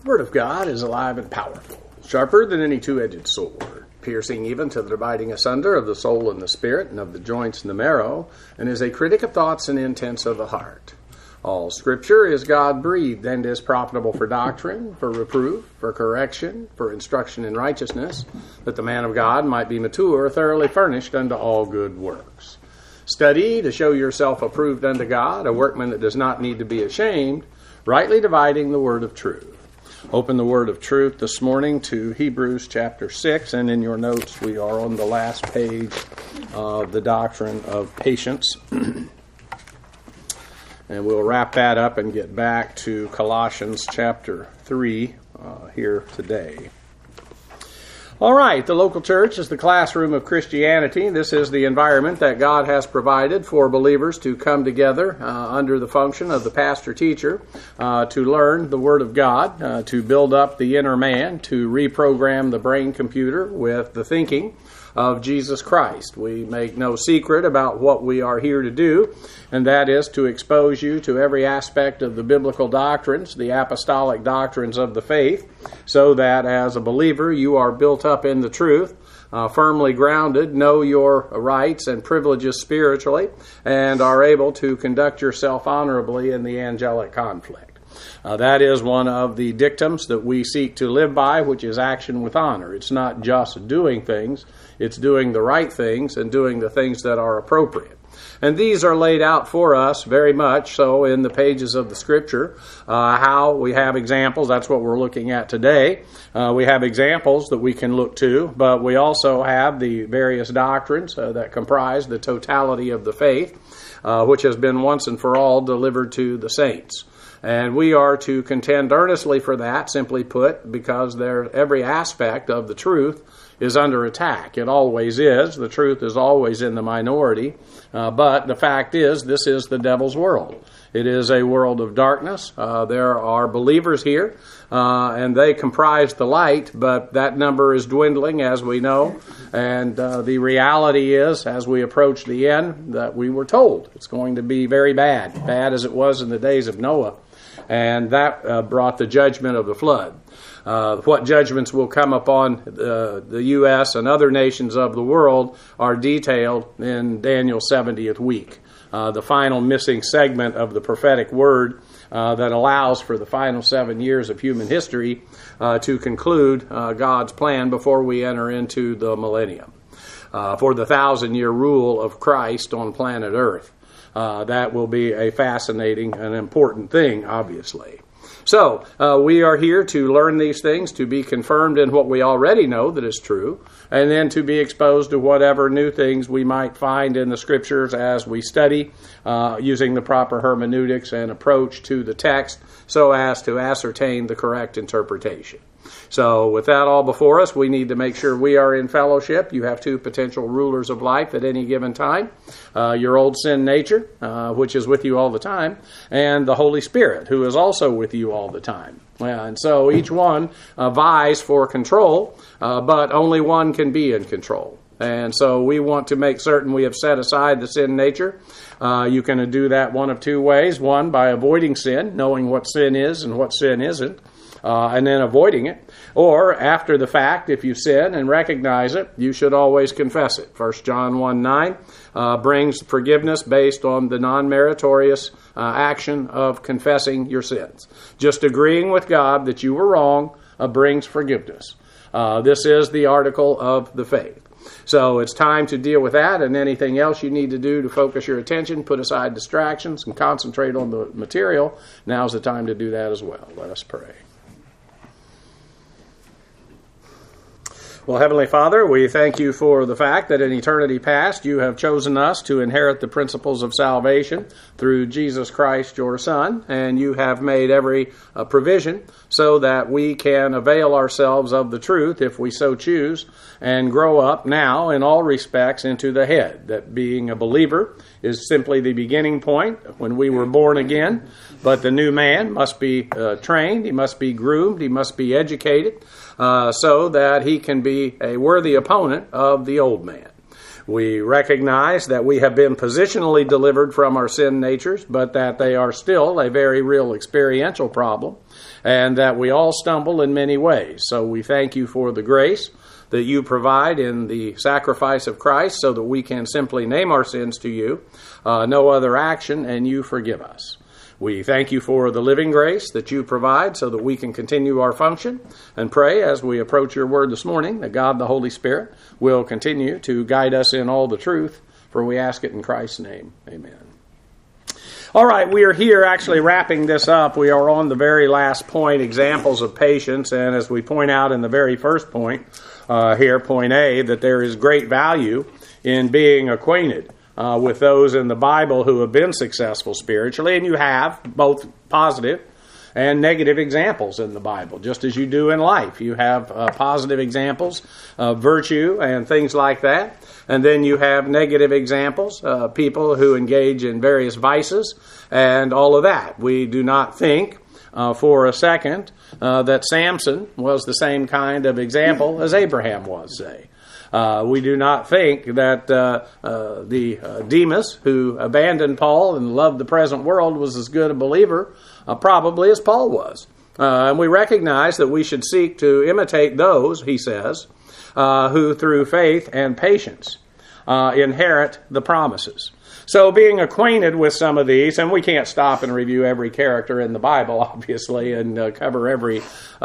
Word of God is alive and powerful, sharper than any two-edged sword, piercing even to the dividing asunder of the soul and the spirit, and of the joints and the marrow, and is a critic of thoughts and intents of the heart. All Scripture is God-breathed and is profitable for doctrine, for reproof, for correction, for instruction in righteousness, that the man of God might be mature, thoroughly furnished unto all good works. Study to show yourself approved unto God, a workman that does not need to be ashamed, rightly dividing the word of truth. Open the word of truth this morning to Hebrews chapter 6, and in your notes we are on the last page of the doctrine of patience. And we'll wrap that up and get back to Colossians chapter 3 here today. All right, the local church is the classroom of Christianity. This is the environment that God has provided for believers to come together under the function of the pastor-teacher to learn the Word of God, to build up the inner man, to reprogram the brain computer with the thinking of Jesus Christ. We make no secret about what we are here to do, and that is to expose you to every aspect of the biblical doctrines, the apostolic doctrines of the faith, so that as a believer you are built up in the truth, firmly grounded, know your rights and privileges spiritually, and are able to conduct yourself honorably in the angelic conflict. That is one of the dictums that we seek to live by, which is action with honor. It's not just doing things, it's doing the right things and doing the things that are appropriate. And these are laid out for us very much so in the pages of the Scripture, how we have examples. That's what we're looking at today. We have examples that we can look to, but we also have the various doctrines that comprise the totality of the faith, which has been once and for all delivered to the saints. And we are to contend earnestly for that, simply put, because every aspect of the truth is under attack. It always is. The truth is always in the minority. But the fact is, this is the devil's world. It is a world of darkness. There are believers here, and they comprise the light, but that number is dwindling, as we know. And the reality is, as we approach the end, that we were told it's going to be very bad as it was in the days of Noah. And that brought the judgment of the flood. What judgments will come upon the U.S. and other nations of the world are detailed in Daniel's 70th week, the final missing segment of the prophetic word that allows for the final 7 years of human history to conclude God's plan before we enter into the millennium, for the 1,000-year rule of Christ on planet Earth. That will be a fascinating and important thing, obviously. So, we are here to learn these things, to be confirmed in what we already know that is true, and then to be exposed to whatever new things we might find in the Scriptures as we study, using the proper hermeneutics and approach to the text so as to ascertain the correct interpretation. So with that all before us, we need to make sure we are in fellowship. You have two potential rulers of life at any given time. Your old sin nature, which is with you all the time, and the Holy Spirit, who is also with you all the time. And so each one vies for control, but only one can be in control. And so we want to make certain we have set aside the sin nature. You can do that one of two ways. One, by avoiding sin, knowing what sin is and what sin isn't, and then avoiding it. Or after the fact, if you sin and recognize it, you should always confess it. 1 John 1:9 brings forgiveness based on the non-meritorious action of confessing your sins. Just agreeing with God that you were wrong brings forgiveness. This is the article of the faith. So it's time to deal with that, and anything else you need to do to focus your attention, put aside distractions, and concentrate on the material. Now's the time to do that as well. Let us pray. Well, Heavenly Father, we thank you for the fact that in eternity past you have chosen us to inherit the principles of salvation through Jesus Christ, your Son, and you have made every provision so that we can avail ourselves of the truth if we so choose and grow up now in all respects into the head. That being a believer is simply the beginning point when we were born again, but the new man must be trained, he must be groomed, he must be educated, so that he can be a worthy opponent of the old man. We recognize that we have been positionally delivered from our sin natures, but that they are still a very real experiential problem. and that we all stumble in many ways. So we thank you for the grace that you provide in the sacrifice of Christ so that we can simply name our sins to you, no other action, and you forgive us. We thank you for the living grace that you provide so that we can continue our function, and pray as we approach your word this morning that God the Holy Spirit will continue to guide us in all the truth, for we ask it in Christ's name. Amen. All right, we are here actually wrapping this up. We are on the very last point, examples of patience, and as we point out in the very first point here, point A, that there is great value in being acquainted with those in the Bible who have been successful spiritually, and you have both positive and negative examples in the Bible, just as you do in life. You have positive examples of virtue and things like that, and then you have negative examples, people who engage in various vices and all of that. We do not think for a second that Samson was the same kind of example as Abraham was, say. We do not think that the Demas, who abandoned Paul and loved the present world, was as good a believer probably as Paul was. And we recognize that we should seek to imitate those, he says, who through faith and patience inherit the promises. So being acquainted with some of these, and we can't stop and review every character in the Bible, obviously, and cover every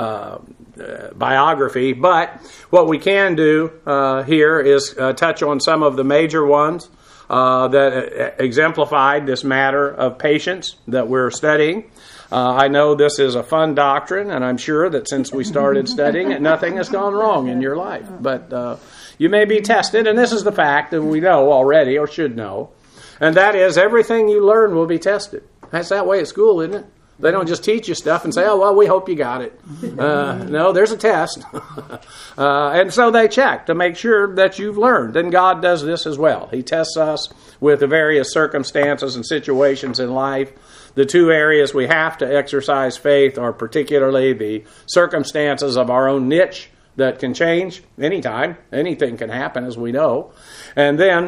biography, but what we can do here is touch on some of the major ones that exemplified this matter of patience that we're studying. I know this is a fun doctrine, and I'm sure that since we started studying it, nothing has gone wrong in your life. But you may be tested, and this is the fact that we know already, or should know, and that is everything you learn will be tested. That's that way at school, isn't it? They don't just teach you stuff and say, oh, well, we hope you got it. No, there's a test. And so they check to make sure that you've learned. And God does this as well. He tests us with the various circumstances and situations in life. The two areas we have to exercise faith are particularly the circumstances of our own niche that can change anytime. Anything can happen, as we know. And then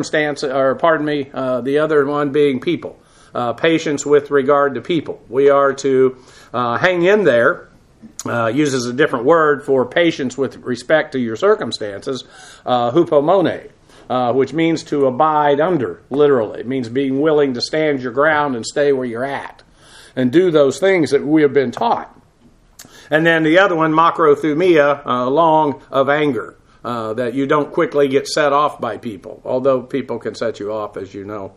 the other one being people. Patience with regard to people. We are to hang in there, uses a different word for patience with respect to your circumstances, hupomone, which means to abide under, literally. It means being willing to stand your ground and stay where you're at and do those things that we have been taught. And then the other one, makrothumia, long of anger. That you don't quickly get set off by people, although people can set you off, as you know.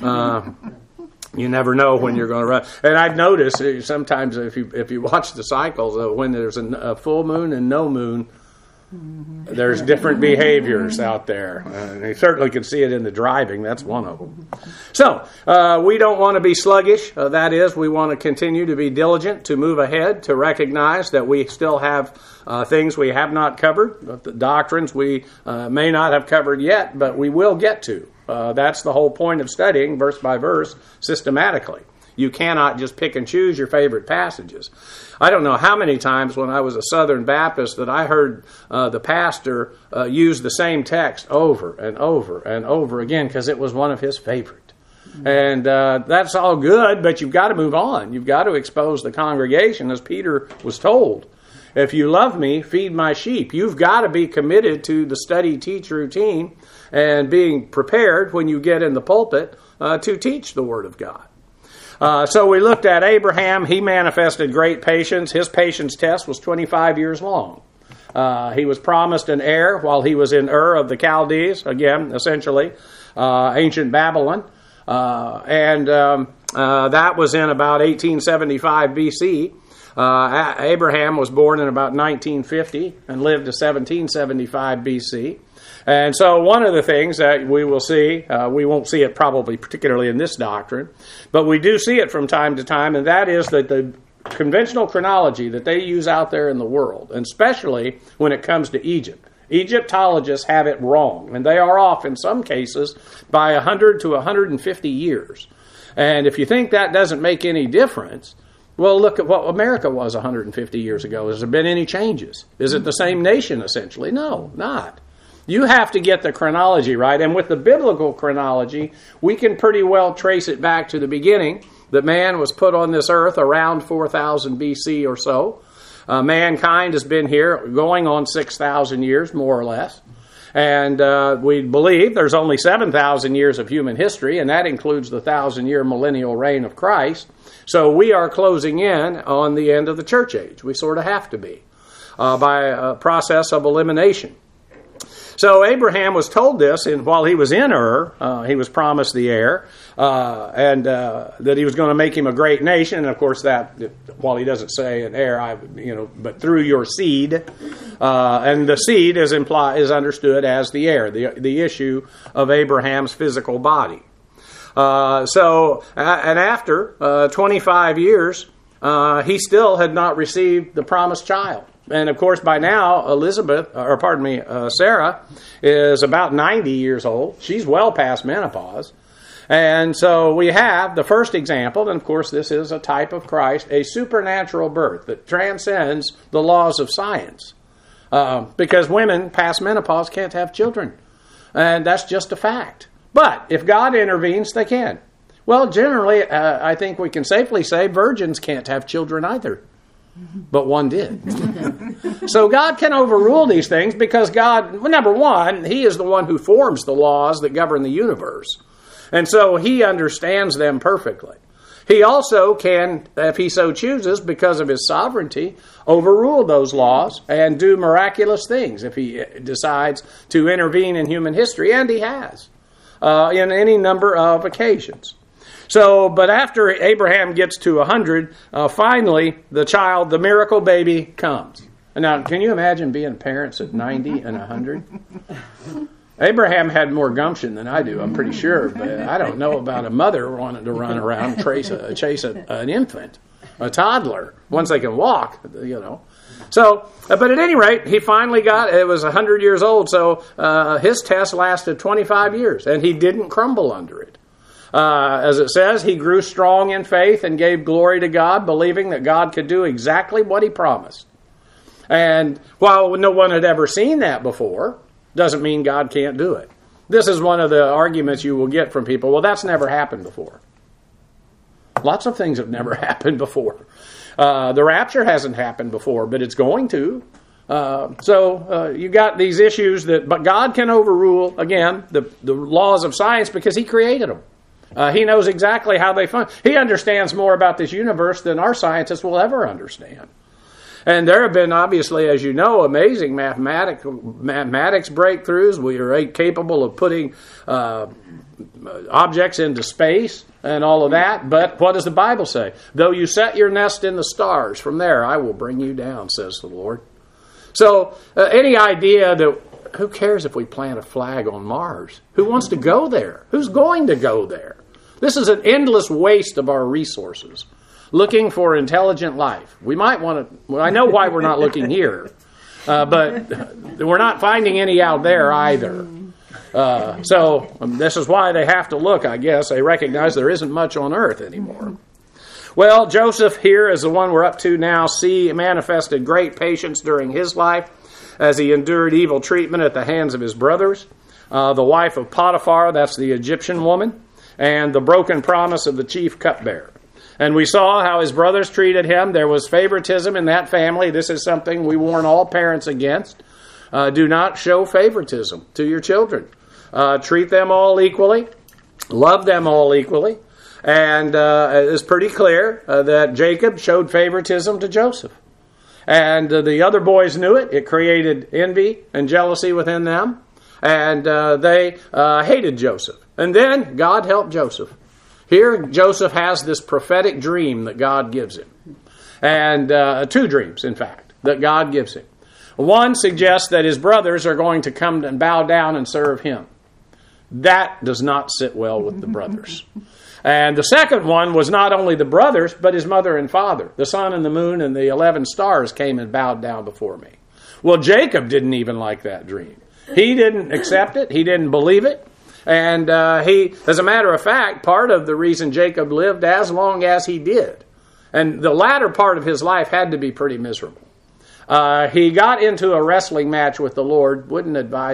You never know when you're going to run. And I've noticed sometimes if you watch the cycles, when there's a full moon and no moon, there's different behaviors out there. And you certainly can see it in the driving. That's one of them. So we don't want to be sluggish. That is, we want to continue to be diligent, to move ahead, to recognize that we still have things we have not covered, the doctrines we may not have covered yet, but we will get to. That's the whole point of studying verse by verse systematically. You cannot just pick and choose your favorite passages. I don't know how many times when I was a Southern Baptist that I heard the pastor use the same text over and over and over again because it was one of his favorite. And that's all good, but you've got to move on. You've got to expose the congregation, as Peter was told. If you love me, feed my sheep. You've got to be committed to the study-teach routine and being prepared when you get in the pulpit to teach the Word of God. So we looked at Abraham. He manifested great patience. His patience test was 25 years long. He was promised an heir while he was in Ur of the Chaldees, again, essentially, ancient Babylon. And that was in about 1875 BC. Abraham was born in about 1950 and lived to 1775 BC. And so one of the things that we will see, we won't see it probably particularly in this doctrine, but we do see it from time to time, and that is that the conventional chronology that they use out there in the world, and especially when it comes to Egypt, Egyptologists have it wrong, and they are off in some cases by 100 to 150 years. And if you think that doesn't make any difference, well, look at what America was 150 years ago. Has there been any changes? Is it the same nation, essentially? No, not. You have to get the chronology right. And with the biblical chronology, we can pretty well trace it back to the beginning that man was put on this earth around 4000 BC or so. Mankind has been here going on 6,000 years, more or less. And we believe there's only 7,000 years of human history, and that includes the 1,000-year millennial reign of Christ. So we are closing in on the end of the church age. We sort of have to be by a process of elimination. So Abraham was told this while he was in Ur. He was promised the heir, and that he was going to make him a great nation. And of course, that while he doesn't say an heir, but through your seed, and the seed is understood as the heir, the issue of Abraham's physical body. And after 25 years, he still had not received the promised child. And of course, by now, Sarah is about 90 years old. She's well past menopause. And so we have the first example, and of course, this is a type of Christ, a supernatural birth that transcends the laws of science. Because women past menopause can't have children. And that's just a fact. But if God intervenes, they can. Well, generally, I think we can safely say virgins can't have children either. But one did. So God can overrule these things because God, number one, He is the one who forms the laws that govern the universe. And so He understands them perfectly. He also can, if He so chooses, because of His sovereignty, overrule those laws and do miraculous things if He decides to intervene in human history, and He has in any number of occasions. So, but after Abraham gets to 100, finally, the miracle baby comes. Now, can you imagine being parents at 90 and 100? Abraham had more gumption than I do, I'm pretty sure. But I don't know about a mother wanting to run around and chase an infant, a toddler, once they can walk, So, but at any rate, he finally it was 100 years old, so his test lasted 25 years, and he didn't crumble under it. As it says, he grew strong in faith and gave glory to God, believing that God could do exactly what He promised. And while no one had ever seen that before, doesn't mean God can't do it. This is one of the arguments you will get from people. Well, that's never happened before. Lots of things have never happened before. The rapture hasn't happened before, but it's going to. So you got these issues but God can overrule, again, the laws of science because He created them. He knows exactly how they function. He understands more about this universe than our scientists will ever understand. And there have been, obviously, as you know, amazing mathematics breakthroughs. We are capable of putting objects into space and all of that. But what does the Bible say? Though you set your nest in the stars, from there I will bring you down, says the Lord. So any idea that who cares if we plant a flag on Mars? Who wants to go there? Who's going to go there? This is an endless waste of our resources. Looking for intelligent life. We might want to... Well, I know why we're not looking here. But we're not finding any out there either. So this is why they have to look, I guess. They recognize there isn't much on earth anymore. Well, Joseph here is the one we're up to now. Manifested great patience during his life as he endured evil treatment at the hands of his brothers. The wife of Potiphar, that's the Egyptian woman, and the broken promise of the chief cupbearer. And we saw how his brothers treated him. There was favoritism in that family. This is something we warn all parents against. Do not show favoritism to your children. Treat them all equally. Love them all equally. And it's pretty clear that Jacob showed favoritism to Joseph. And the other boys knew it. It created envy and jealousy within them. And they hated Joseph. And then God helped Joseph. Here, Joseph has this prophetic dream that God gives him. And two dreams, in fact, that God gives him. One suggests that his brothers are going to come and bow down and serve him. That does not sit well with the brothers. And the second one was not only the brothers, but his mother and father. The sun and the moon and the 11 stars came and bowed down before me. Well, Jacob didn't even like that dream. He didn't accept it. He didn't believe it. And as a matter of fact, part of the reason Jacob lived as long as he did, and the latter part of his life had to be pretty miserable. He got into a wrestling match with the Lord, wouldn't advise it.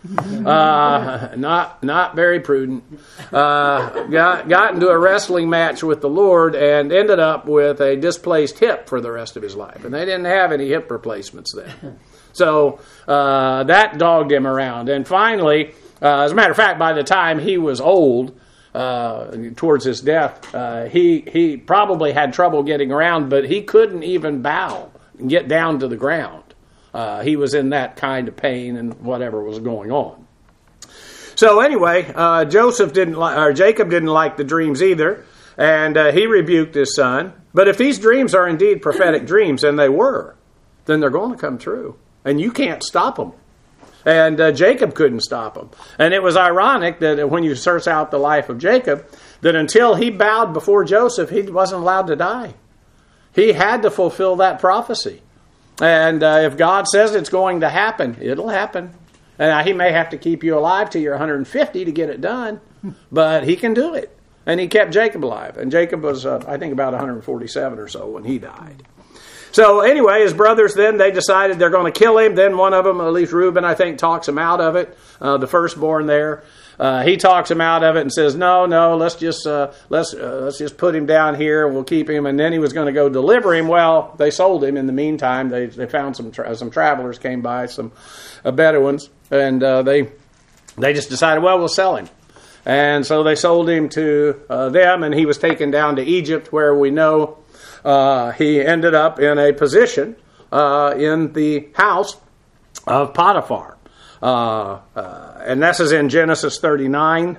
Not very prudent. Got into a wrestling match with the Lord and ended up with a displaced hip for the rest of his life. And they didn't have any hip replacements then. So that dogged him around. And finally, as a matter of fact, by the time he was old, towards his death, he probably had trouble getting around, but he couldn't even bow and get down to the ground. He was in that kind of pain and whatever was going on. So anyway, Jacob didn't like the dreams either, and he rebuked his son. But if these dreams are indeed prophetic dreams, and they were, then they're going to come true, and you can't stop them. And Jacob couldn't stop him. And it was ironic that when you search out the life of Jacob, that until he bowed before Joseph, he wasn't allowed to die. He had to fulfill that prophecy. And if God says it's going to happen, it'll happen. And he may have to keep you alive till you're 150 to get it done, but he can do it. And he kept Jacob alive. And Jacob was, I think, about 147 or so when he died. So anyway, his brothers then, they decided they're going to kill him. Then one of them, at least Reuben, I think, talks him out of it, the firstborn there. He talks him out of it and says, no, let's just put him down here and we'll keep him. And then he was going to go deliver him. Well, they sold him in the meantime. They found some travelers came by, some Bedouins, and they just decided, well, we'll sell him. And so they sold him to them, and he was taken down to Egypt, where we know he ended up in a position in the house of Potiphar. And this is in Genesis 39.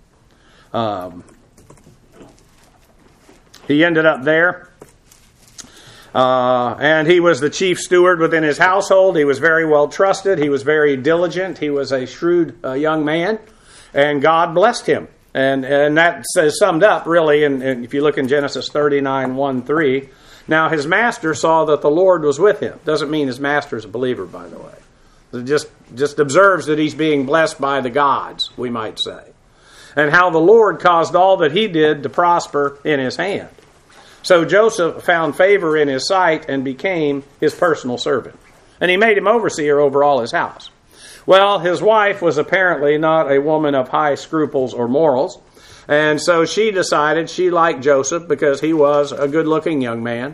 He ended up there. And he was the chief steward within his household. He was very well trusted. He was very diligent. He was a shrewd young man. And God blessed him. And that says summed up, really, and if you look in Genesis 39, 1-3. Now, his master saw that the Lord was with him. Doesn't mean his master is a believer, by the way. It just observes that he's being blessed by the gods, we might say. And how the Lord caused all that he did to prosper in his hand. So Joseph found favor in his sight and became his personal servant. And he made him overseer over all his house. Well, his wife was apparently not a woman of high scruples or morals. And so she decided she liked Joseph because he was a good-looking young man.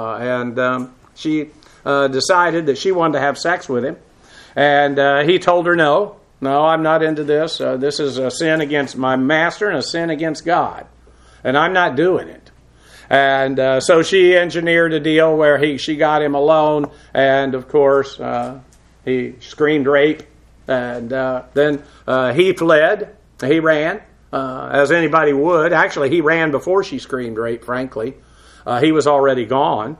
She decided that she wanted to have sex with him. And he told her, no, I'm not into this. This is a sin against my master and a sin against God. And I'm not doing it. And so she engineered a deal where she got him alone. And, of course, he screamed rape. And then he fled. He ran, as anybody would. Actually, he ran before she screamed rape, frankly. He was already gone.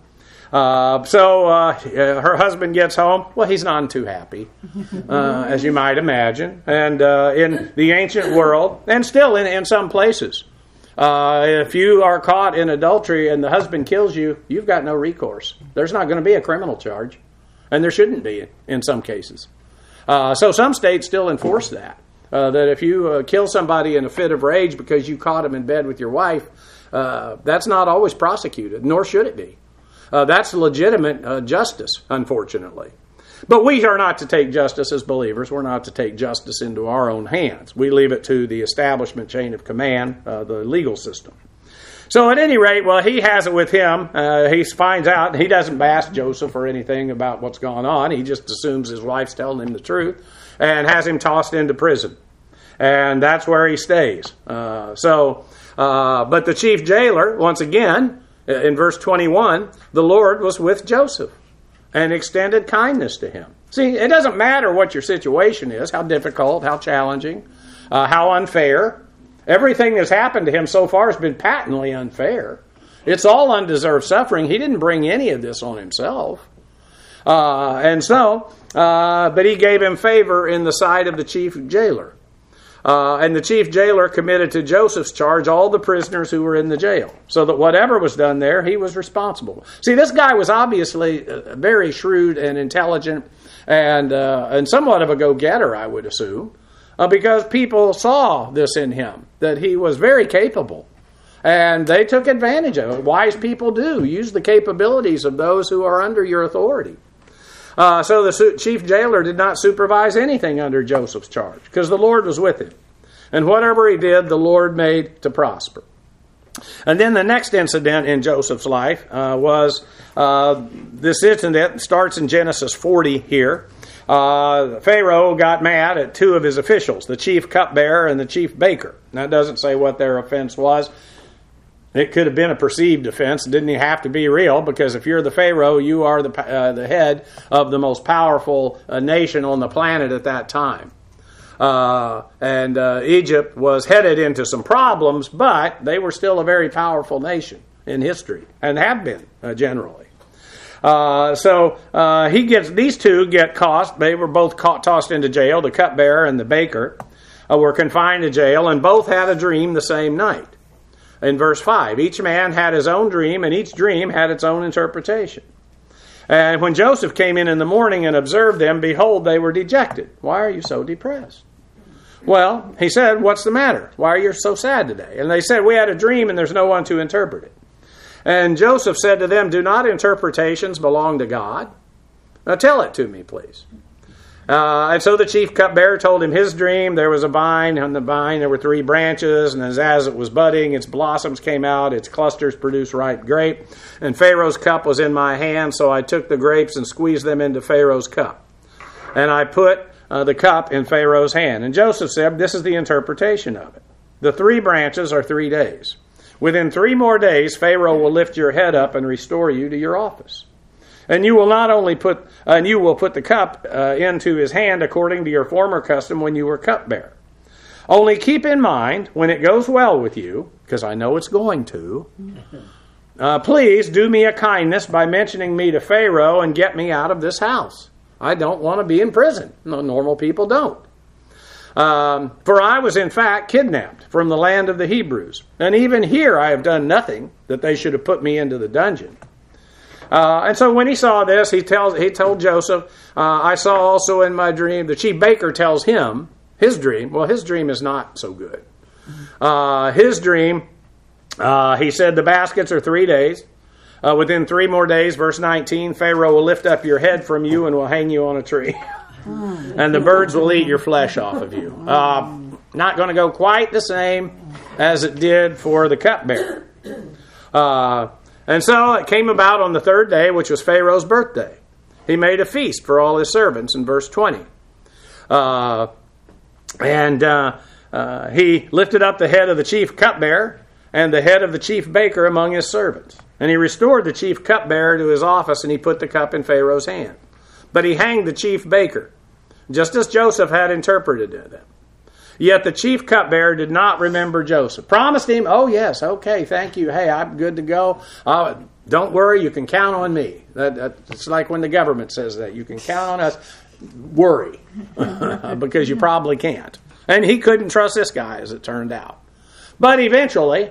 So her husband gets home. Well, he's not too happy, as you might imagine. And in the ancient world, and still in some places, if you are caught in adultery and the husband kills you, you've got no recourse. There's not going to be a criminal charge. And there shouldn't be in some cases. So some states still enforce that. That if you kill somebody in a fit of rage because you caught him in bed with your wife, that's not always prosecuted, nor should it be. That's legitimate justice, unfortunately. But we are not to take justice as believers. We're not to take justice into our own hands. We leave it to the establishment chain of command, the legal system. So at any rate, well, he has it with him. He finds out. He doesn't bash Joseph or anything about what's going on. He just assumes his wife's telling him the truth and has him tossed into prison. And that's where he stays. But the chief jailer, once again, in verse 21, the Lord was with Joseph and extended kindness to him. See, it doesn't matter what your situation is, how difficult, how challenging, how unfair. Everything that's happened to him so far has been patently unfair. It's all undeserved suffering. He didn't bring any of this on himself. But he gave him favor in the sight of the chief jailer. And the chief jailer committed to Joseph's charge all the prisoners who were in the jail, so that whatever was done there, he was responsible. See, this guy was obviously very shrewd and intelligent and somewhat of a go-getter, I would assume. Because people saw this in him, that he was very capable. And they took advantage of it. Wise people do. Use the capabilities of those who are under your authority. So the chief jailer did not supervise anything under Joseph's charge because the Lord was with him. And whatever he did, the Lord made to prosper. And then the next incident in Joseph's life was this incident starts in Genesis 40 here. Pharaoh got mad at two of his officials, the chief cupbearer and the chief baker. Now, it doesn't say what their offense was. It could have been a perceived offense. It didn't have to be real, because if you're the Pharaoh, you are the head of the most powerful nation on the planet at that time. And Egypt was headed into some problems, but they were still a very powerful nation in history, and have been generally. So these two get caught. They were both tossed into jail. The cupbearer and the baker were confined to jail, and both had a dream the same night. In verse 5, each man had his own dream, and each dream had its own interpretation. And when Joseph came in the morning and observed them, behold, they were dejected. Why are you so depressed? Well, he said, what's the matter? Why are you so sad today? And they said, we had a dream and there's no one to interpret it. And Joseph said to them, do not interpretations belong to God? Now tell it to me, please. And so the chief cupbearer told him his dream. There was a vine. On the vine there were 3 branches, and as it was budding, its blossoms came out, its clusters produced ripe grape. And Pharaoh's cup was in my hand, so I took the grapes and squeezed them into Pharaoh's cup. And I put the cup in Pharaoh's hand. And Joseph said, this is the interpretation of it. The 3 branches are 3 days. Within 3 more days, Pharaoh will lift your head up and restore you to your office. And you will not only put the cup into his hand according to your former custom when you were cupbearer. Only keep in mind, when it goes well with you, because I know it's going to, please do me a kindness by mentioning me to Pharaoh and get me out of this house. I don't want to be in prison. No, normal people don't. For I was in fact kidnapped from the land of the Hebrews. And even here I have done nothing that they should have put me into the dungeon. And so when he saw this, he told Joseph, I saw also in my dream, the chief baker tells him his dream. Well, his dream is not so good. His dream, he said, the baskets are 3 days. Within 3 more days, verse 19, Pharaoh will lift up your head from you and will hang you on a tree. And the birds will eat your flesh off of you. Not going to go quite the same as it did for the cupbearer. And so it came about on the 3rd day, which was Pharaoh's birthday. He made a feast for all his servants in verse 20. He lifted up the head of the chief cupbearer and the head of the chief baker among his servants. And he restored the chief cupbearer to his office, and he put the cup in Pharaoh's hand. But he hanged the chief baker, just as Joseph had interpreted to them. Yet the chief cupbearer did not remember Joseph. Promised him, oh yes, okay, thank you. Hey, I'm good to go. Don't worry, you can count on me. It's like when the government says that. You can count on us. Worry, because you probably can't. And he couldn't trust this guy, as it turned out. But eventually,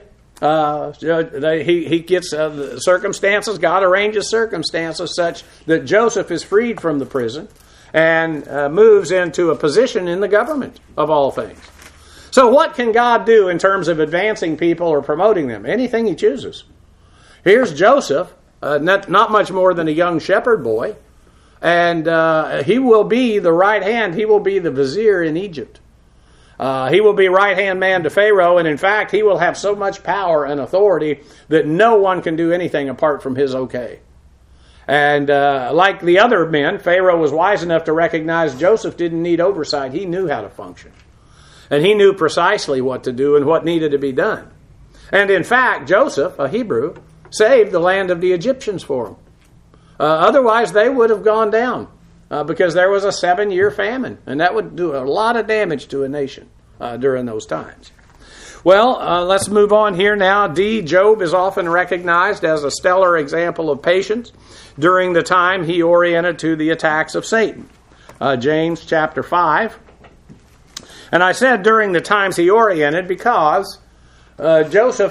he gets the circumstances. God arranges circumstances such that Joseph is freed from the prison and moves into a position in the government, of all things. So what can God do in terms of advancing people or promoting them? Anything he chooses. Here's Joseph, not much more than a young shepherd boy, and he will be the right hand. He will be the vizier in Egypt. He will be right-hand man to Pharaoh, and in fact, he will have so much power and authority that no one can do anything apart from his okay. And like the other men, Pharaoh was wise enough to recognize Joseph didn't need oversight. He knew how to function. And he knew precisely what to do and what needed to be done. And in fact, Joseph, a Hebrew, saved the land of the Egyptians for him. Otherwise, they would have gone down because there was a 7-year famine. And that would do a lot of damage to a nation during those times. Well, let's move on here now. Job is often recognized as a stellar example of patience during the time he oriented to the attacks of Satan. James chapter 5. And I said during the times he oriented because Job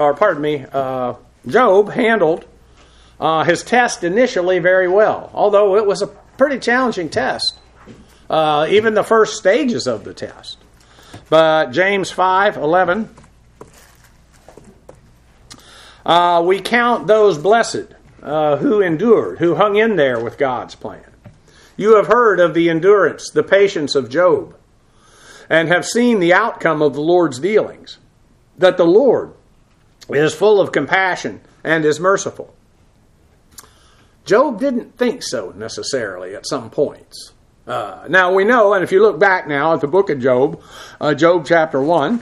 handled his test initially very well, although it was a pretty challenging test, even the first stages of the test. But James 5:11, we count those blessed who endured, who hung in there with God's plan. You have heard of the endurance, the patience of Job, and have seen the outcome of the Lord's dealings, that the Lord is full of compassion and is merciful. Job didn't think so necessarily at some points. Now we know, and if you look back now at the book of Job, Job chapter 1,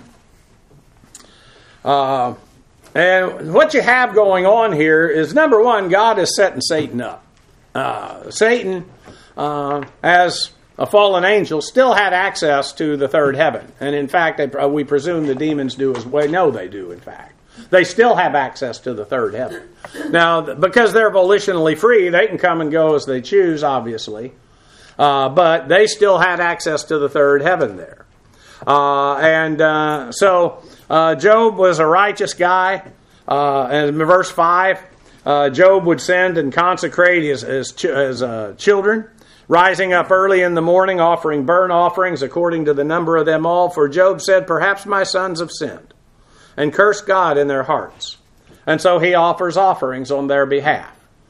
and what you have going on here is, number one, God is setting Satan up. Satan, as a fallen angel, still had access to the third heaven. And in fact, we presume the demons do as well. No, they do, in fact. They still have access to the third heaven. Now, because they're volitionally free, they can come and go as they choose, obviously. But they still had access to the third heaven there. So Job was a righteous guy. And in verse 5, Job would send and consecrate his children, rising up early in the morning, offering burnt offerings according to the number of them all. For Job said, perhaps my sons have sinned, and cursed God in their hearts. And so he offers offerings on their behalf.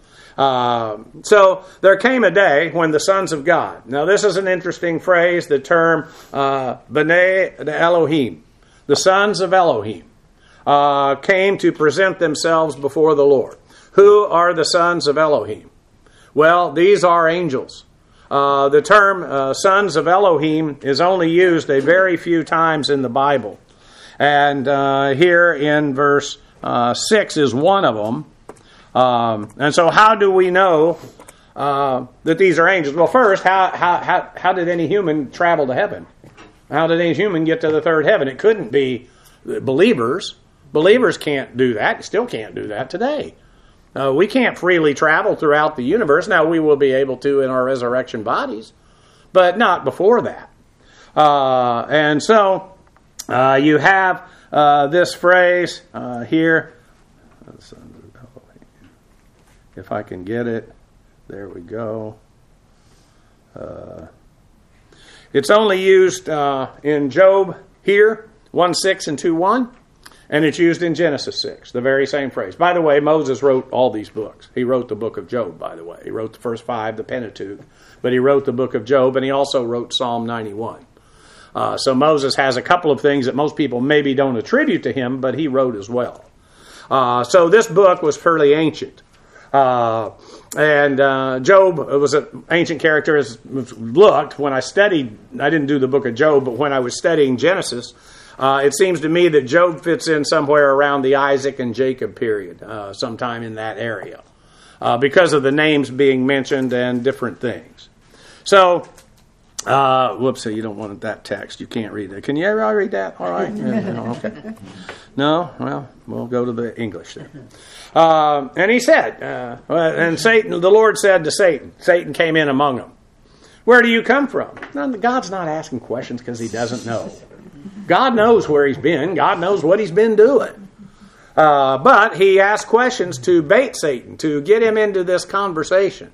So there came a day when the sons of God. Now this is an interesting phrase, the term B'nai Elohim, the sons of Elohim, came to present themselves before the Lord. Who are the sons of Elohim? Well, these are angels. The term sons of Elohim is only used a very few times in the Bible. And here in verse 6 is one of them. And so how do we know that these are angels? Well, first, how did any human travel to heaven? How did any human get to the third heaven? It couldn't be believers. Believers can't do that. Still can't do that today. We can't freely travel throughout the universe. Now, we will be able to in our resurrection bodies, but not before that. And so you have this phrase here. If I can get it. There we go. It's only used in Job here, 1:6 and 2:1. And it's used in Genesis 6, the very same phrase. By the way, Moses wrote all these books. He wrote the book of Job, by the way. He wrote the first 5, the Pentateuch. But he wrote the book of Job, and he also wrote Psalm 91. So Moses has a couple of things that most people maybe don't attribute to him, but he wrote as well. So this book was fairly ancient. And Job was an ancient character as looked. When I studied, I didn't do the book of Job, but when I was studying Genesis, it seems to me that Job fits in somewhere around the Isaac and Jacob period, sometime in that area, because of the names being mentioned and different things. So, whoops, you don't want that text. You can't read that. Can you ever read that? All right. No, okay. No? Well, we'll go to the English then. And he said, and Satan, the Lord said to Satan, Satan came in among them. Where do you come from? Now, God's not asking questions because he doesn't know. God knows where he's been. God knows what he's been doing. But he asked questions to bait Satan, to get him into this conversation.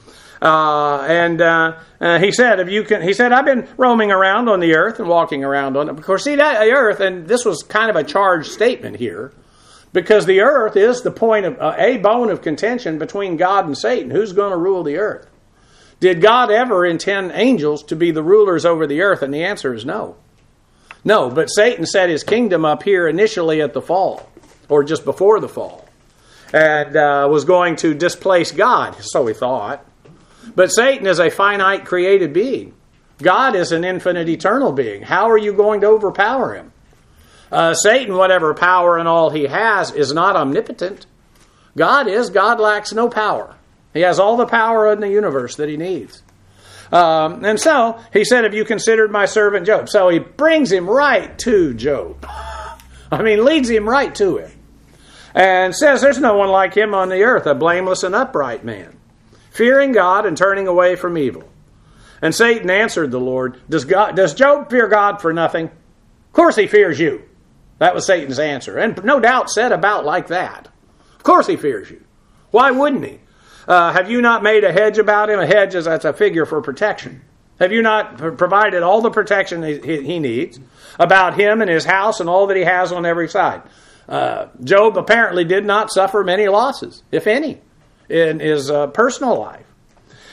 He said, I've been roaming around on the earth and walking around on it. Of course, see, that the earth, and this was kind of a charged statement here, because the earth is the point of a bone of contention between God and Satan. Who's going to rule the earth? Did God ever intend angels to be the rulers over the earth? And the answer is no. No, but Satan set his kingdom up here initially at the fall, or just before the fall, and was going to displace God, so he thought. But Satan is a finite created being. God is an infinite eternal being. How are you going to overpower him? Satan, whatever power and all he has, is not omnipotent. God is. God lacks no power. He has all the power in the universe that he needs. And so he said, have you considered my servant Job? So he brings him right to Job. Leads him right to him. And says there's no one like him on the earth, a blameless and upright man, fearing God and turning away from evil. And Satan answered the Lord, does Job fear God for nothing? Of course he fears you. That was Satan's answer. And no doubt said about like that. Of course he fears you. Why wouldn't he? Have you not made a hedge about him? A hedge is that's a figure for protection. Have you not provided all the protection he needs about him and his house and all that he has on every side? Job apparently did not suffer many losses, if any, in his personal life.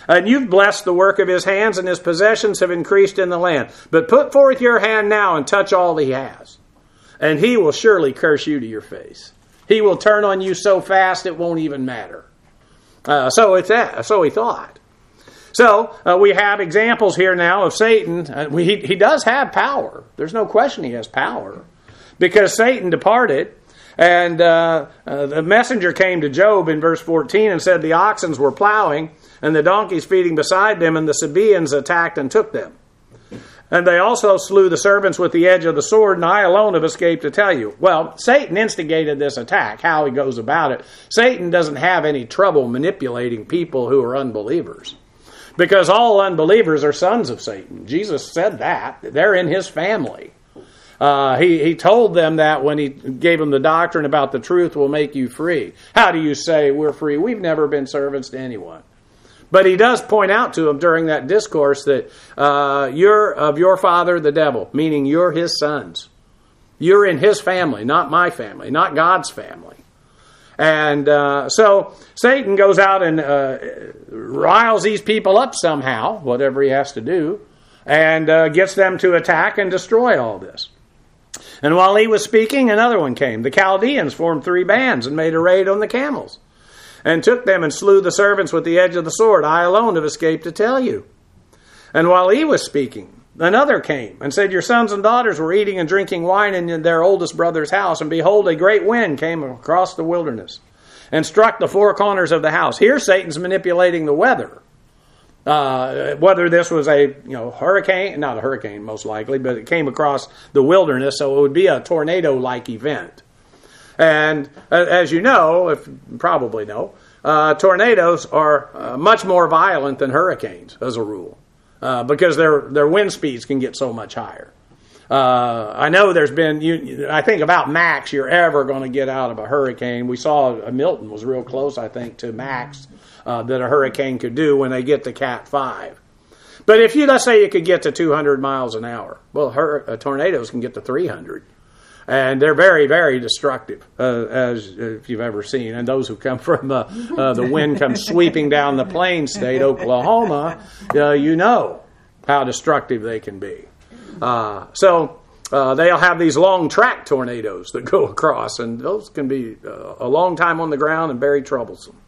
And you've blessed the work of his hands, and his possessions have increased in the land. But put forth your hand now and touch all he has, and he will surely curse you to your face. He will turn on you so fast it won't even matter. So he thought. So we have examples here now of Satan. He does have power. There's no question he has power, because Satan departed. And the messenger came to Job in verse 14 and said, the oxen were plowing and the donkeys feeding beside them, and the Sabaeans attacked and took them. And they also slew the servants with the edge of the sword, and I alone have escaped to tell you. Well, Satan instigated this attack. How he goes about it. Satan doesn't have any trouble manipulating people who are unbelievers, because all unbelievers are sons of Satan. Jesus said that. They're in his family. He told them that when he gave them the doctrine about the truth will make you free. How do you say we're free? We've never been servants to anyone. But he does point out to them during that discourse that you're of your father the devil, meaning you're his sons. You're in his family, not my family, not God's family. And so Satan goes out and riles these people up somehow, whatever he has to do, and gets them to attack and destroy all this. And while he was speaking, another one came. The Chaldeans formed 3 bands and made a raid on the camels, and took them and slew the servants with the edge of the sword. I alone have escaped to tell you. And while he was speaking, another came and said, your sons and daughters were eating and drinking wine in their oldest brother's house, and behold, a great wind came across the wilderness and struck the 4 corners of the house. Here Satan's manipulating the weather. Whether this was a hurricane, not a hurricane most likely, but it came across the wilderness, so it would be a tornado-like event. And as you know, if you probably know, tornadoes are much more violent than hurricanes as a rule, because their wind speeds can get so much higher. I know there's been, I think about max you're ever going to get out of a hurricane. We saw Milton was real close, I think, to max that a hurricane could do when they get to Cat 5. But if let's say you could get to 200 miles an hour, well, tornadoes can get to 300. And they're very, very destructive, as if you've ever seen. And those who come from the wind comes sweeping down the plain state, Oklahoma, you know how destructive they can be. So they'll have these long track tornadoes that go across, and those can be a long time on the ground and very troublesome.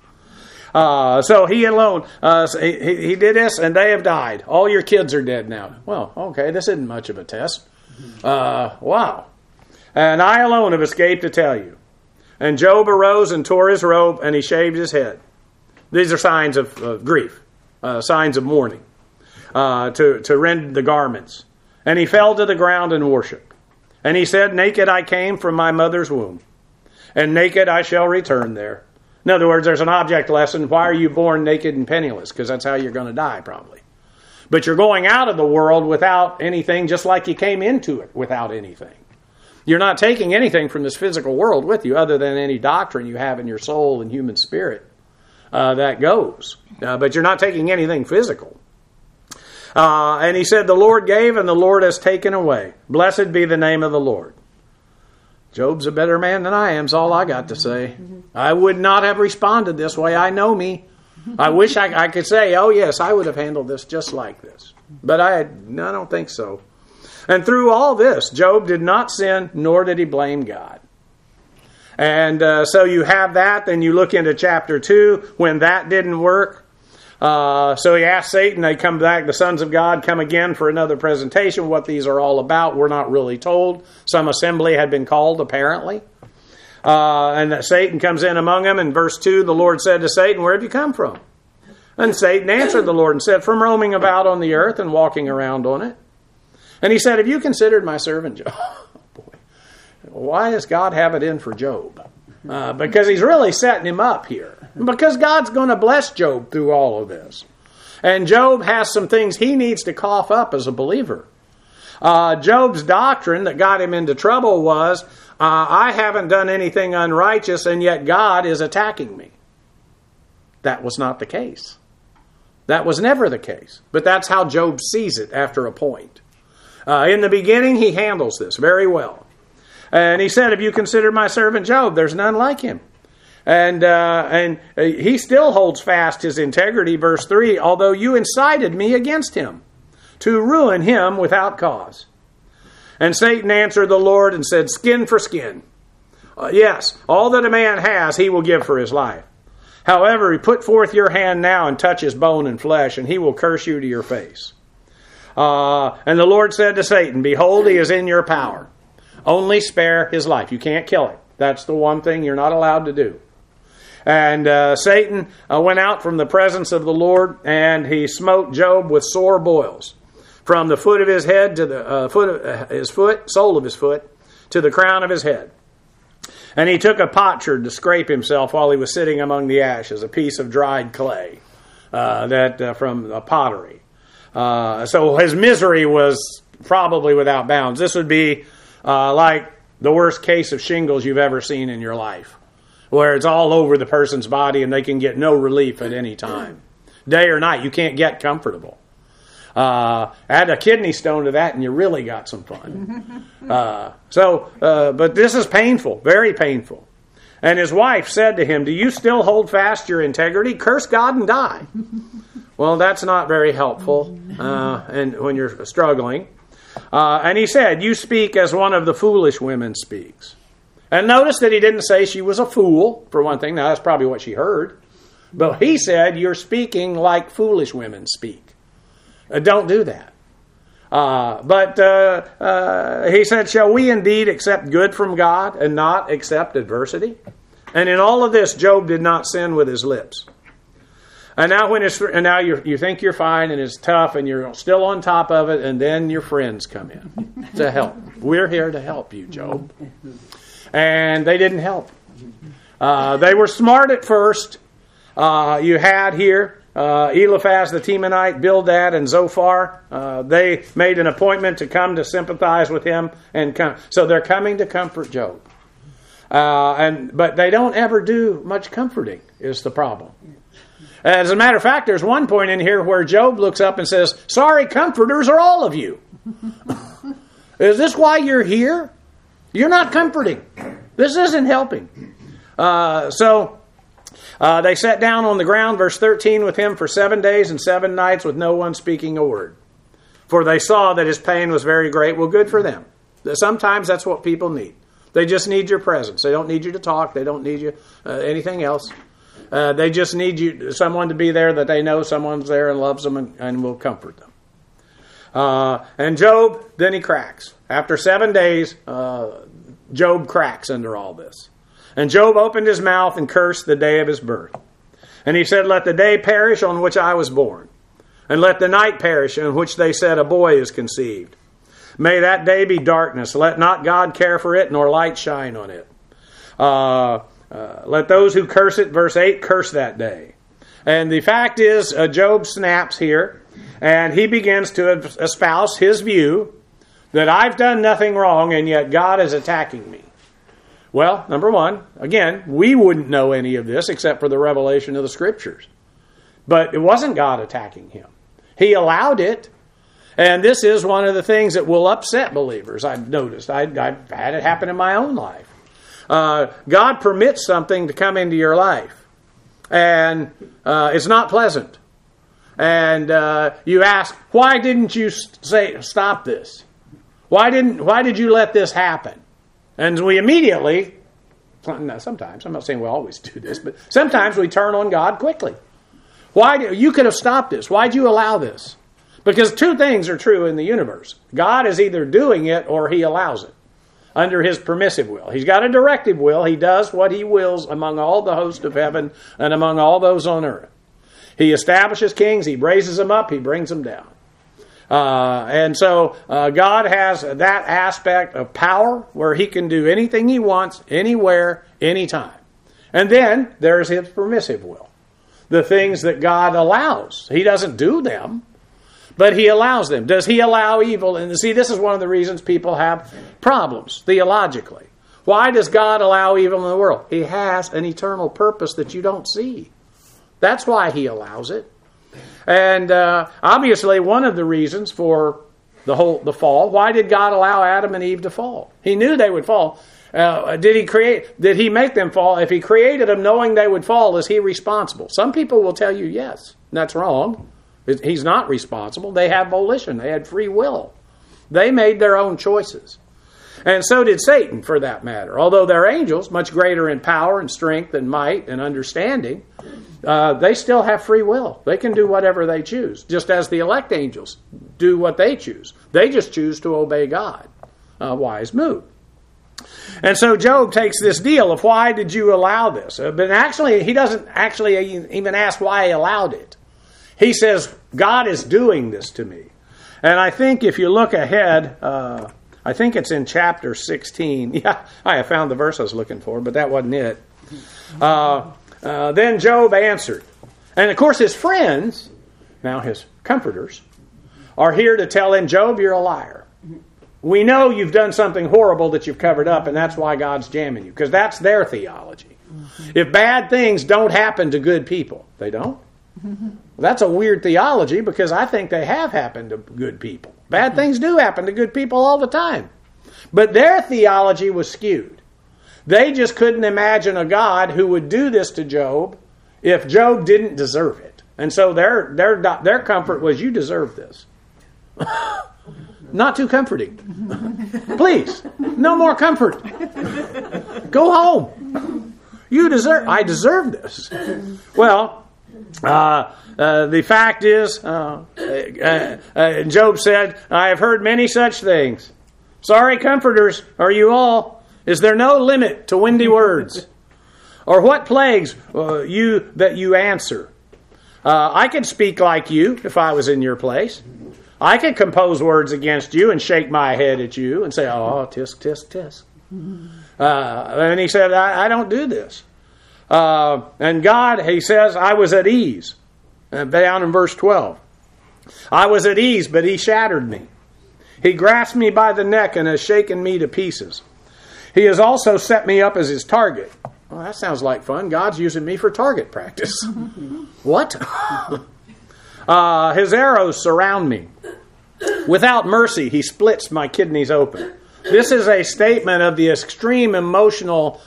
So he alone, he did this, and they have died. All your kids are dead now. Well, okay, this isn't much of a test. Wow. And I alone have escaped to tell you. And Job arose and tore his robe, and he shaved his head. These are signs of grief, signs of mourning, to rend the garments. And he fell to the ground and worshiped. And he said, naked I came from my mother's womb, and naked I shall return there. In other words, there's an object lesson. Why are you born naked and penniless? Because that's how you're going to die, probably. But you're going out of the world without anything, just like you came into it without anything. You're not taking anything from this physical world with you other than any doctrine you have in your soul and human spirit that goes. But you're not taking anything physical. And he said, the Lord gave and the Lord has taken away. Blessed be the name of the Lord. Job's a better man than I am, is all I got to say. I would not have responded this way. I know me. I wish I could say, oh yes, I would have handled this just like this. But I don't think so. And through all this, Job did not sin, nor did he blame God. And so you have that. Then you look into chapter 2, when that didn't work. So he asked Satan, they come back, the sons of God come again for another presentation. What these are all about, we're not really told. Some assembly had been called, apparently. And Satan comes in among them. In verse 2, the Lord said to Satan, where have you come from? And Satan answered the Lord and said, from roaming about on the earth and walking around on it. And he said, have you considered my servant Job? Boy, why does God have it in for Job? Because he's really setting him up here. Because God's going to bless Job through all of this. And Job has some things he needs to cough up as a believer. Job's doctrine that got him into trouble was, I haven't done anything unrighteous, and yet God is attacking me. That was not the case. That was never the case. But that's how Job sees it after a point. In the beginning, he handles this very well. And he said, have you considered my servant Job? There's none like him. And he still holds fast his integrity, verse 3, although you incited me against him to ruin him without cause. And Satan answered the Lord and said, skin for skin. Yes, all that a man has, he will give for his life. However, put forth your hand now and touch his bone and flesh, and he will curse you to your face. And the Lord said to Satan, behold, he is in your power. Only spare his life. You can't kill him. That's the one thing you're not allowed to do. And Satan went out from the presence of the Lord, and he smote Job with sore boils, from the foot of his head to the sole of his foot, to the crown of his head. And he took a potsherd to scrape himself while he was sitting among the ashes, a piece of dried clay from a pottery. So his misery was probably without bounds. This would be like the worst case of shingles you've ever seen in your life, where it's all over the person's body and they can get no relief at any time. Day or night, you can't get comfortable. Add a kidney stone to that and you really got some fun. But this is painful, very painful. And his wife said to him, do you still hold fast your integrity? Curse God and die. Well, that's not very helpful and when you're struggling. And he said, you speak as one of the foolish women speaks. And notice that he didn't say she was a fool, for one thing. Now, that's probably what she heard. But he said, you're speaking like foolish women speak. Don't do that. He said, shall we indeed accept good from God and not accept adversity? And in all of this, Job did not sin with his lips. And now you think you're fine and it's tough and you're still on top of it, and then your friends come in to help. We're here to help you, Job. And they didn't help. They were smart at first. You had here Eliphaz the Temanite, Bildad, and Zophar. They made an appointment to come to sympathize with him and come. So they're coming to comfort Job. But they don't ever do much comforting is the problem. As a matter of fact, there's one point in here where Job looks up and says, sorry, comforters are all of you. Is this why you're here? You're not comforting. This isn't helping. So they sat down on the ground, verse 13, with him for 7 days and 7 nights with no one speaking a word. For they saw that his pain was very great. Well, good for them. Sometimes that's what people need. They just need your presence. They don't need you to talk. They don't need you anything else. They just need someone to be there that they know someone's there and loves them and will comfort them. And Job, then he cracks. After 7 days, Job cracks under all this. And Job opened his mouth and cursed the day of his birth. And he said, let the day perish on which I was born, and let the night perish in which they said a boy is conceived. May that day be darkness. Let not God care for it, nor light shine on it. Let those who curse it, verse 8, curse that day. And the fact is, Job snaps here, and he begins to espouse his view that I've done nothing wrong, and yet God is attacking me. Well, number one, again, we wouldn't know any of this except for the revelation of the Scriptures. But it wasn't God attacking him. He allowed it. And this is one of the things that will upset believers, I've noticed. I've had it happen in my own life. God permits something to come into your life, and it's not pleasant. And you ask, why didn't you say stop this? Why did you let this happen? And we immediately, sometimes, I'm not saying we always do this, but sometimes we turn on God quickly. You could have stopped this. Why'd you allow this? Because two things are true in the universe. God is either doing it or He allows it under His permissive will. He's got a directive will. He does what He wills among all the host of heaven and among all those on earth. He establishes kings. He raises them up. He brings them down. And so God has that aspect of power where He can do anything He wants, anywhere, anytime. And then there's His permissive will. The things that God allows. He doesn't do them, but He allows them. Does He allow evil? And see, this is one of the reasons people have problems theologically. Why does God allow evil in the world? He has an eternal purpose that you don't see. That's why He allows it. And obviously, one of the reasons for the fall, why did God allow Adam and Eve to fall? He knew they would fall. Did he make them fall? If he created them knowing they would fall, is he responsible? Some people will tell you yes. That's wrong. He's not responsible. They have volition. They had free will. They made their own choices. And so did Satan, for that matter. Although they're angels, much greater in power and strength and might and understanding, they still have free will. They can do whatever they choose, just as the elect angels do what they choose. They just choose to obey God. A wise move. And so Job takes this deal of, why did you allow this? But actually, he doesn't actually even ask why he allowed it. He says, God is doing this to me. And I think if you look ahead, I think it's in chapter 16. Yeah, I found the verse I was looking for, but that wasn't it. Then Job answered. And of course his friends, now his comforters, are here to tell him, Job, you're a liar. We know you've done something horrible that you've covered up, and that's why God's jamming you. Because that's their theology. If bad things don't happen to good people, they don't? Well, that's a weird theology, because I think they have happened to good people. Bad things do happen to good people all the time. But their theology was skewed. They just couldn't imagine a God who would do this to Job if Job didn't deserve it. And so their comfort was, you deserve this. Not too comforting. Please, no more comfort. Go home. I deserve this. Well, the fact is, Job said, I have heard many such things. Sorry, comforters, are you all? Is there no limit to windy words? Or what plagues you answer? I could speak like you if I was in your place. I could compose words against you and shake my head at you and say, oh, tisk, tisk, tisk. And he said, I don't do this. And God, he says, I was at ease. Down in verse 12. I was at ease, but he shattered me. He grasped me by the neck and has shaken me to pieces. He has also set me up as his target. Well, that sounds like fun. God's using me for target practice. What? His arrows surround me. Without mercy, he splits my kidneys open. This is a statement of the extreme emotional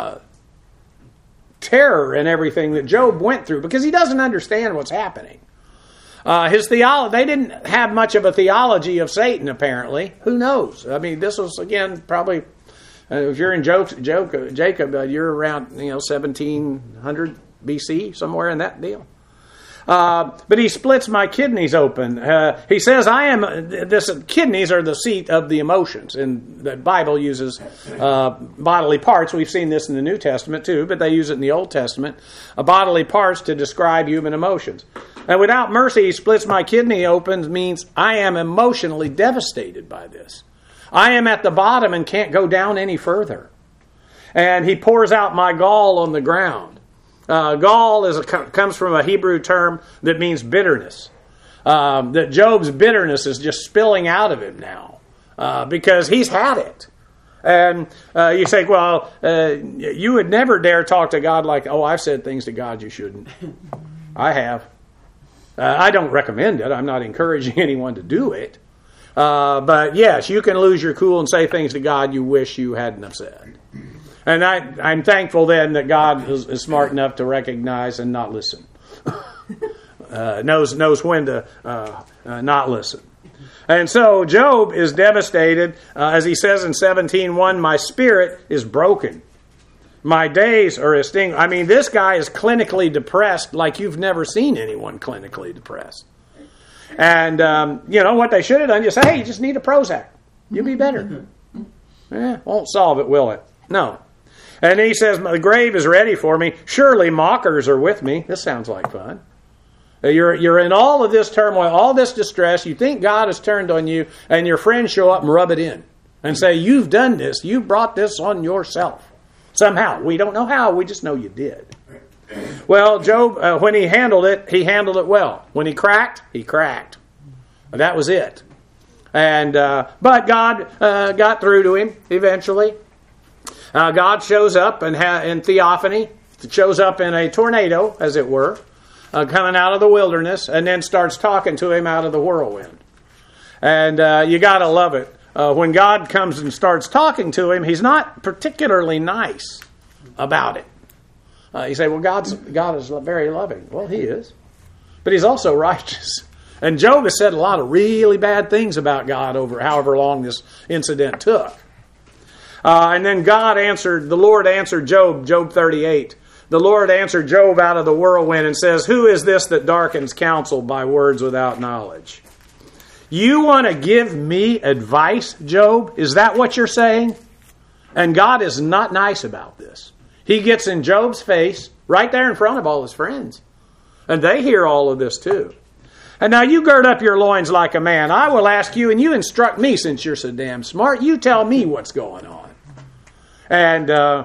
terror and everything that Job went through, because he doesn't understand what's happening. His theology, they didn't have much of a theology of Satan, apparently. Who knows? I mean, this was, again, probably, if you're in Jacob, you're around 1700 BC, somewhere in that deal. But he splits my kidneys open. He says, kidneys are the seat of the emotions. And the Bible uses bodily parts. We've seen this in the New Testament too, but they use it in the Old Testament. Bodily parts to describe human emotions. And without mercy, he splits my kidney open means I am emotionally devastated by this. I am at the bottom and can't go down any further. And he pours out my gall on the ground. Gall comes from a Hebrew term that means bitterness. That Job's bitterness is just spilling out of him now because he's had it. And you say, well, you would never dare talk to God like, oh, I've said things to God you shouldn't. I have. I don't recommend it. I'm not encouraging anyone to do it. But yes, you can lose your cool and say things to God you wish you hadn't have said. And I'm thankful then that God is smart enough to recognize and not listen. knows when to not listen. And so Job is devastated. As he says in 17:1, my spirit is broken. My days are extinct. I mean, this guy is clinically depressed like you've never seen anyone clinically depressed. And, what they should have done, just say, hey, you just need a Prozac. You'll be better. Won't solve it, will it? No. And he says, the grave is ready for me. Surely mockers are with me. This sounds like fun. You're in all of this turmoil, all this distress. You think God has turned on you, and your friends show up and rub it in and say, you've done this. You brought this on yourself. Somehow. We don't know how. We just know you did. Well, Job, when he handled it well. When he cracked. That was it. And but God got through to him eventually. God shows up in theophany, shows up in a tornado, as it were, coming out of the wilderness, and then starts talking to him out of the whirlwind. And you got to love it when God comes and starts talking to him, he's not particularly nice about it. You say, well, God is very loving. Well, he is. But he's also righteous. And Job has said a lot of really bad things about God over however long this incident took. And then the Lord answered Job, Job 38. The Lord answered Job out of the whirlwind and says, who is this that darkens counsel by words without knowledge? You want to give me advice, Job? Is that what you're saying? And God is not nice about this. He gets in Job's face right there in front of all his friends. And they hear all of this too. And now you gird up your loins like a man. I will ask you, and you instruct me since you're so damn smart. You tell me what's going on. And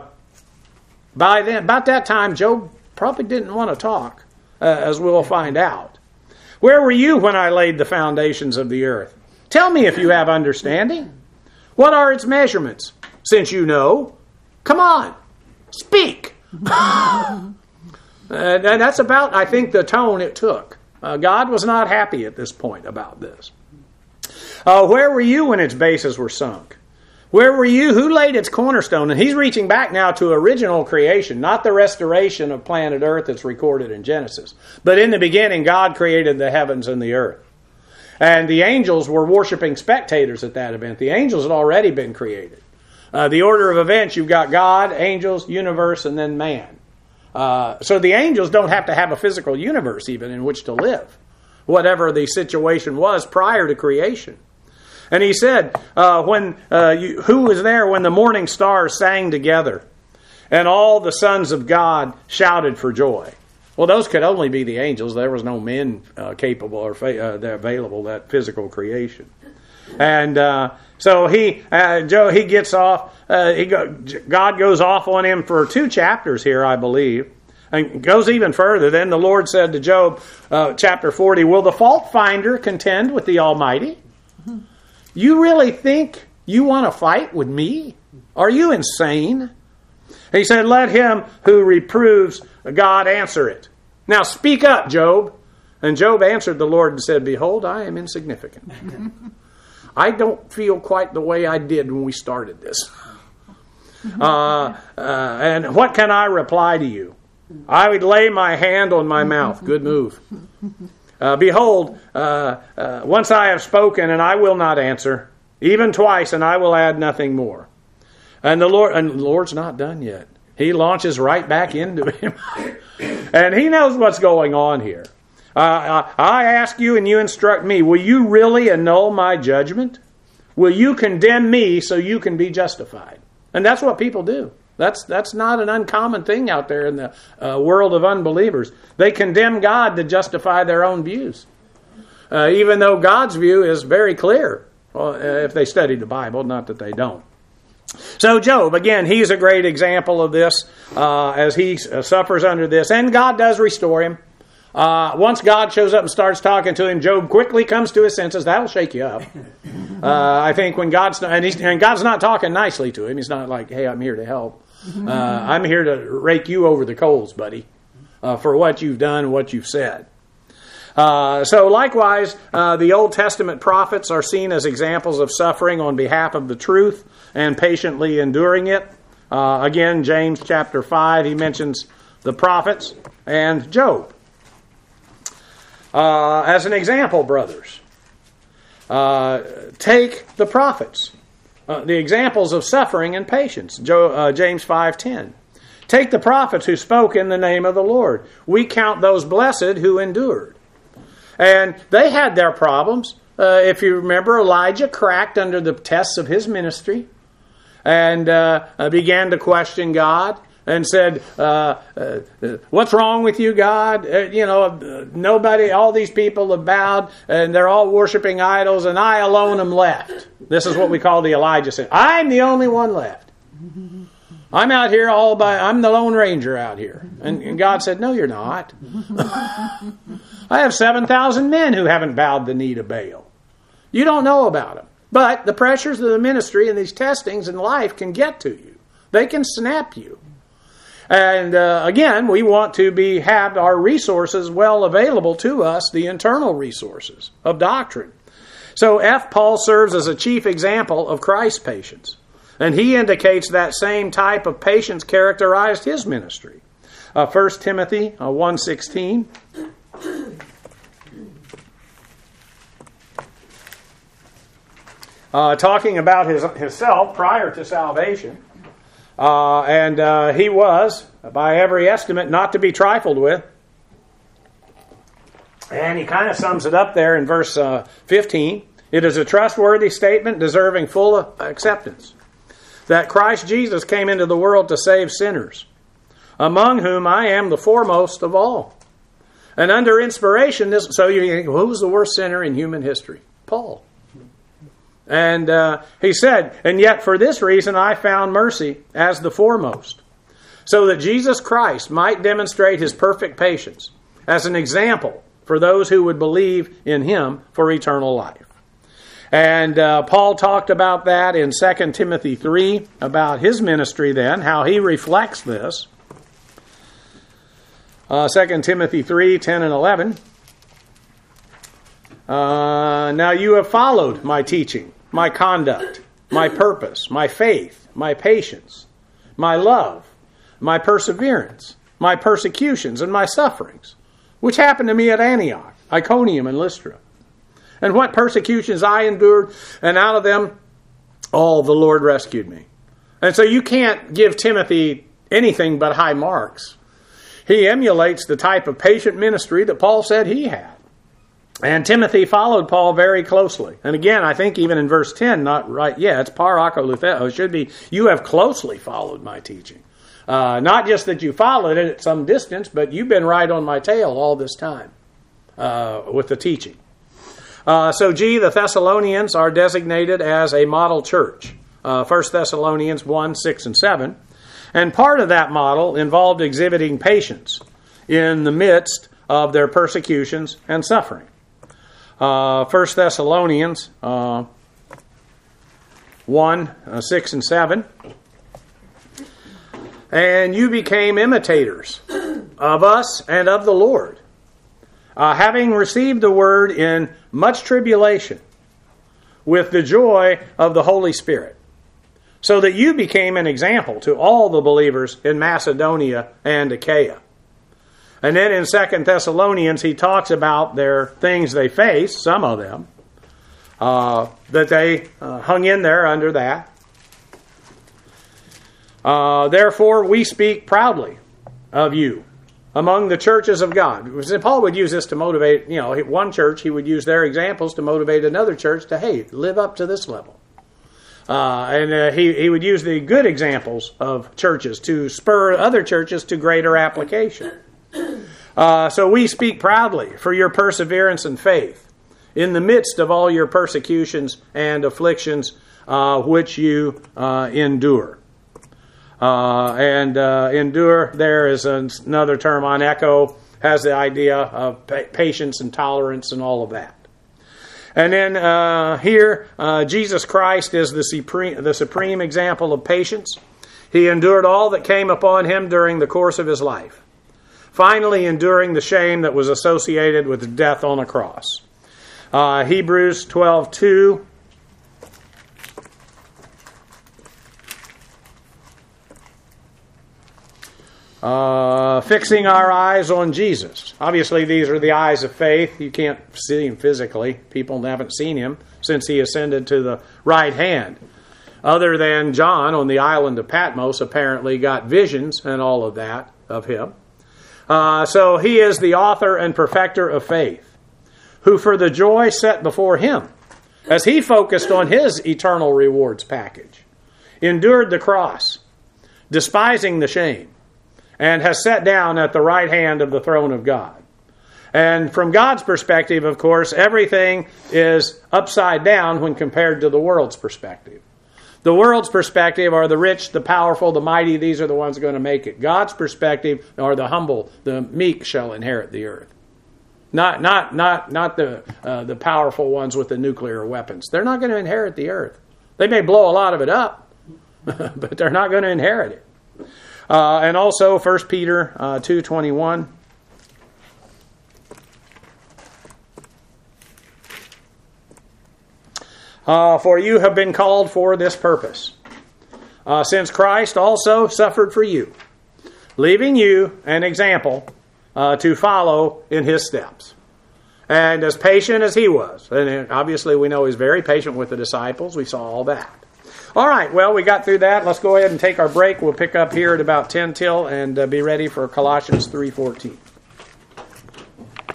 about that time, Job probably didn't want to talk, as we'll find out. Where were you when I laid the foundations of the earth? Tell me if you have understanding. What are its measurements? Since you know, come on, speak. And that's about, I think, the tone it took. God was not happy at this point about this. Where were you when its bases were sunk? Where were you? Who laid its cornerstone? And he's reaching back now to original creation, not the restoration of planet Earth that's recorded in Genesis. But in the beginning, God created the heavens and the earth. And the angels were worshiping spectators at that event. The angels had already been created. The order of events, you've got God, angels, universe, and then man. So the angels don't have to have a physical universe even in which to live, whatever the situation was prior to creation. And he said, who was there when the morning stars sang together and all the sons of God shouted for joy? Well, those could only be the angels. There was no men capable or available, that physical creation. And so he gets off. God goes off on him for 2 chapters here, I believe. And goes even further. Then the Lord said to Job, chapter 40, will the fault finder contend with the Almighty? You really think you want to fight with me? Are you insane? He said, let him who reproves God answer it. Now speak up, Job. And Job answered the Lord and said, behold, I am insignificant. I don't feel quite the way I did when we started this. And what can I reply to you? I would lay my hand on my mouth. Good move. Behold, once I have spoken, and I will not answer, even twice, and I will add nothing more. And the Lord's not done yet. He launches right back into him. And he knows what's going on here. I ask you, and you instruct me. Will you really annul my judgment? Will you condemn me so you can be justified? And that's what people do. That's not an uncommon thing out there in the world of unbelievers. They condemn God to justify their own views. Even though God's view is very clear, if they study the Bible, not that they don't. So Job, again, he's a great example of this as he suffers under this. And God does restore him. Once God shows up and starts talking to him, Job quickly comes to his senses. That'll shake you up. I think when God's not talking nicely to him. He's not like, hey, I'm here to help. I'm here to rake you over the coals, buddy, for what you've done and what you've said. So likewise, the Old Testament prophets are seen as examples of suffering on behalf of the truth and patiently enduring it. Again, James chapter 5, he mentions the prophets and Job. As an example, brothers, take the prophets, the examples of suffering and patience. James 5:10. Take the prophets who spoke in the name of the Lord. We count those blessed who endured. And they had their problems. If you remember, Elijah cracked under the tests of his ministry and began to question God. And said, what's wrong with you, God? Nobody, all these people have bowed, and they're all worshiping idols, and I alone am left. This is what we call the Elijah sin. I'm the only one left. I'm out here I'm the Lone Ranger out here. And God said, no, you're not. I have 7,000 men who haven't bowed the knee to Baal. You don't know about them. But the pressures of the ministry and these testings in life can get to you. They can snap you. And again, we want to have our resources well available to us, the internal resources of doctrine. So Paul serves as a chief example of Christ's patience. And he indicates that same type of patience characterized his ministry. 1 Timothy 1:16. Talking about himself prior to salvation. And he was, by every estimate, not to be trifled with. And he kind of sums it up there in verse 15. It is a trustworthy statement deserving full acceptance, that Christ Jesus came into the world to save sinners, among whom I am the foremost of all. And under inspiration, so you think, who was the worst sinner in human history? Paul. And he said, and yet for this reason I found mercy as the foremost, so that Jesus Christ might demonstrate his perfect patience as an example for those who would believe in him for eternal life. And Paul talked about that in 2 Timothy 3, about his ministry then, how he reflects this. 2 Timothy 3, 10 and 11. Now you have followed my teaching, my conduct, my purpose, my faith, my patience, my love, my perseverance, my persecutions, and my sufferings, which happened to me at Antioch, Iconium, and Lystra. And what persecutions I endured, and out of them all the Lord rescued me. And so you can't give Timothy anything but high marks. He emulates the type of patient ministry that Paul said he had. And followed Paul very closely. And again, I think even in verse 10, not right, it's parakaleutheo. It should be, you have closely followed my teaching. Not just that you followed it at some distance, but you've been right on my tail all this time with the teaching. The Thessalonians are designated as a model church. 1 Thessalonians 1, 6, and 7. And part of that model involved exhibiting patience in the midst of their persecutions and suffering. 1 Thessalonians 1, 6 and 7. And you became imitators of us and of the Lord, having received the word in much tribulation, with the joy of the Holy Spirit, so that you became an example to all the believers in Macedonia and Achaia. And then in 2 Thessalonians, he talks about their things they faced, some of them, that they hung in there under that. Therefore, we speak proudly of you among the churches of God. Paul would use this to motivate, one church, he would use their examples to motivate another church to, hey, live up to this level. And he would use the good examples of churches to spur other churches to greater application. So we speak proudly for your perseverance and faith in the midst of all your persecutions and afflictions which you endure. Endure there is another term on echo, has the idea of patience and tolerance and all of that. And then here, Jesus Christ is the supreme example of patience. He endured all that came upon him during the course of his life, finally enduring the shame that was associated with death on a cross. Hebrews 12:2. Fixing our eyes on Jesus. Obviously, these are the eyes of faith. You can't see him physically. People haven't seen him since he ascended to the right hand. Other than John on the island of Patmos apparently got visions and all of that of him. So he is the author and perfecter of faith, who for the joy set before him, as he focused on his eternal rewards package, endured the cross, despising the shame, and has sat down at the right hand of the throne of God. And from God's perspective, of course, everything is upside down when compared to the world's perspective. The world's perspective are the rich, the powerful, the mighty. These are the ones going to make it. God's perspective are the humble, the meek shall inherit the earth. Not the powerful ones with the nuclear weapons. They're not going to inherit the earth. They may blow a lot of it up, but they're not going to inherit it. And also 1 Peter 2:21. For you have been called for this purpose, since Christ also suffered for you, leaving you an example to follow in his steps. And as patient as he was, and obviously we know he's very patient with the disciples, we saw all that. All right, well, we got through that. Let's go ahead and take our break. We'll pick up here at about 10 till and be ready for Colossians 3:14.